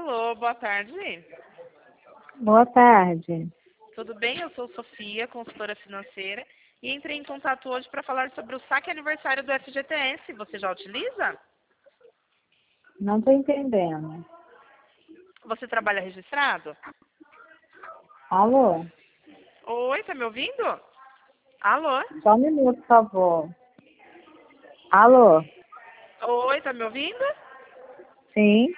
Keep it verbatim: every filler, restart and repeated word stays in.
Alô, boa tarde. Boa tarde. Tudo bem? Eu sou Sofia, consultora financeira, e entrei em contato hoje para falar sobre o saque aniversário do F G T S. Você já utiliza? Não estou entendendo. Você trabalha registrado? Alô? Oi, tá me ouvindo? Alô? Só um minuto, por favor. Alô? Oi, tá me ouvindo? Sim?